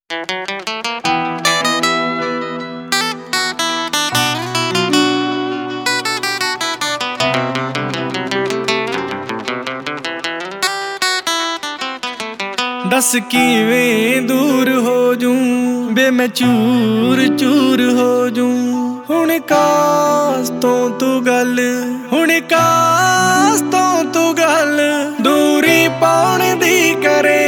दस किवें दूर हो जूं बे मैं चूर चूर हो जूं। हुण कास तो तू गल, हुण कास तो तू गल दूरी पाउण दी करे।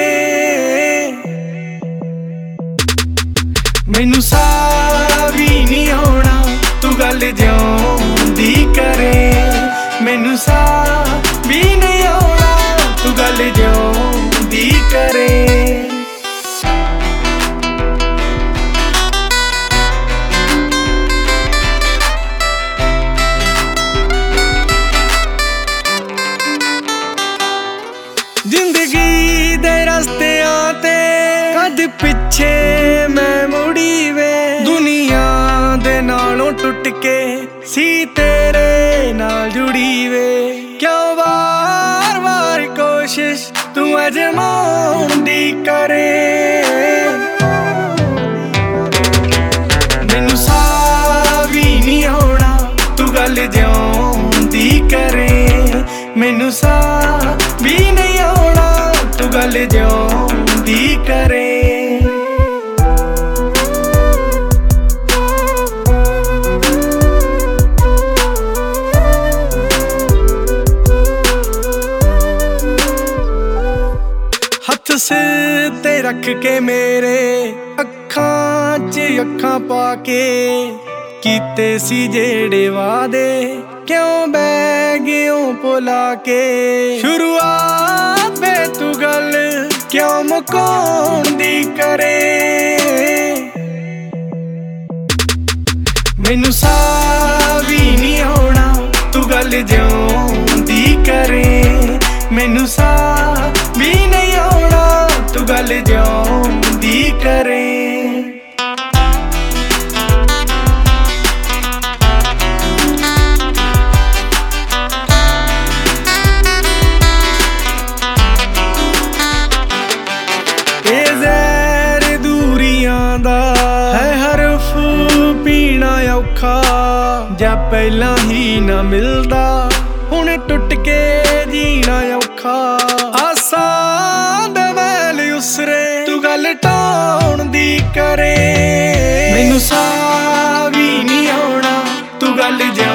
मैनू साह भी नहीं आउणा तू गल ज्यों दी करे। मैनू साह भी नहीं आउणा तू गल ज्यों दी करे। जिंदगी दे रस्तियां ते कद पिछे मैं मुड़ी वे। दुनिया दे नालों टुट के सी तेरे नाल जुड़ी वे। क्यों बार बार कोशिश तू अजमाउण दी करे। मैनू साह भी नहीं आउणा तू गल ज्यों दी करे। मैनू साह भी नहीं आउणा तू गल ज्यों दी करे। हथ सिर ते रख के मेरे अखां च अखां पाके कीते सी जेड़े वादे क्यों बह गयों भुला के। शुरुआत में तू गल क्यों मुकाउण दी करे। मैनू साह भी नहीं आउणा तू गल ज्यों दी करे। मैनू साह भी नहीं आउणा तू गल ज्यों दी करे। जा पहला ही ना मिलदा हुण टुट के जीना औखा। आसां दे वैल उसरे तू गल ढाउण दी करे। मैनू साह भी नहीं आउणा तू गल